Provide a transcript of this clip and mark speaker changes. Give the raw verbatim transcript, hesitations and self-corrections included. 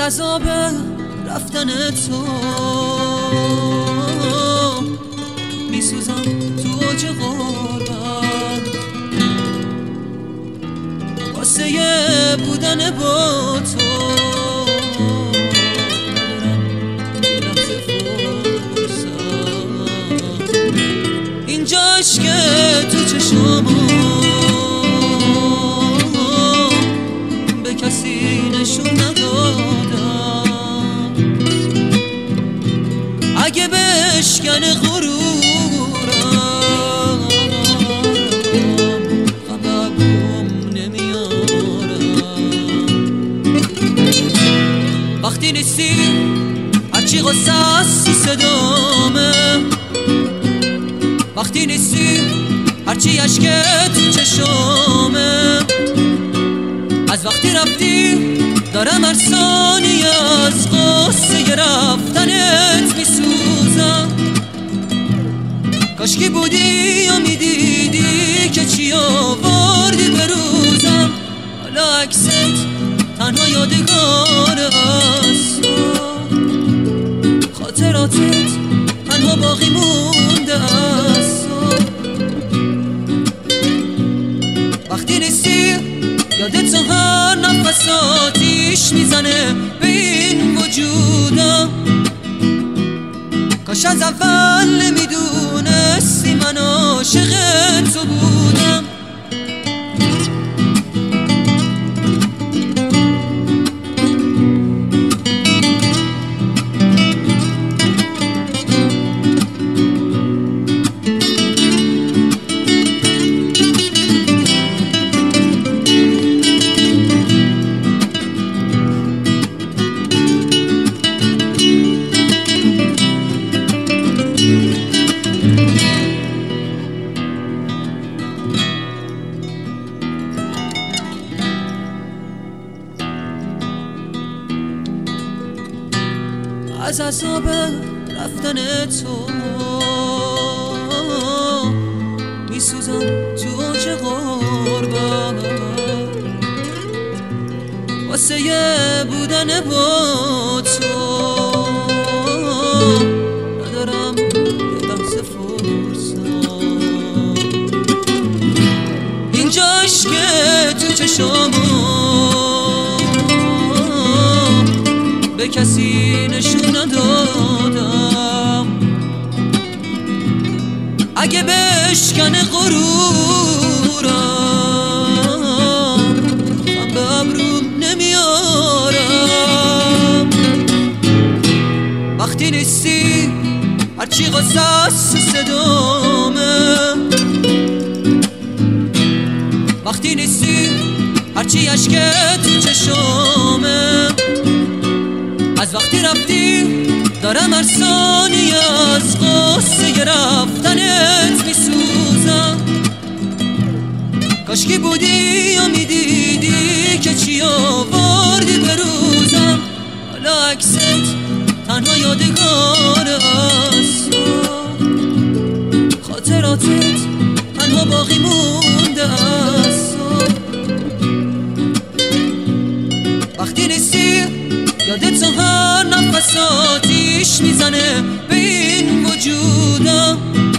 Speaker 1: عذاب رفتن تو میسوزم تو اوج غربت، واسه بودن با تو ندارم یه لحظه فرصت. اینجاش که تو چشامو به کسی نشون ندادم، اگه بشکنه غرورم خبرم نمیارم. وقتی نیستی هرچی غصه است تو صدامه، وقتی نیستی هرچی عشق تو چشامه. از وقتی رفتی دارم هر ثانیه از قصه رفتنت میسوزم. کاشکی بودی یا میدیدی که چی آوردی به روزم. حالا عکست تنها یادگار است، خاطراتت تنها باقی مونده است. وقتی نیستی یادت تو هر نفس آتیش میزنه به این وجودم. کاش از اول نمیدونستی من عاشق تو بودم. از عذاب رفتن تو میسوزم تو اوج غربت، واسه بودن با تو ندارم یه لحظه فرصت. اینجاش که تو چشامو به کسی نشون ندادم، اگه بشکنه غرورم من به ابروم نمیارم. وقتی نیستی هرچی غصه است صدامه، وقتی نیستی هرچی عشق تو چشامه. از وقتی رفتی دارم هر ثانیه از قصه رفتنت میسوزم. کاشکی بودی یا میدیدی که چی آوردی به روزم. حالا عکست تنها یادگار است، خاطراتت تنها باقی مونده است. وقتی نیستی یادت تو هر نفس آتیش میزنه به این وجودم.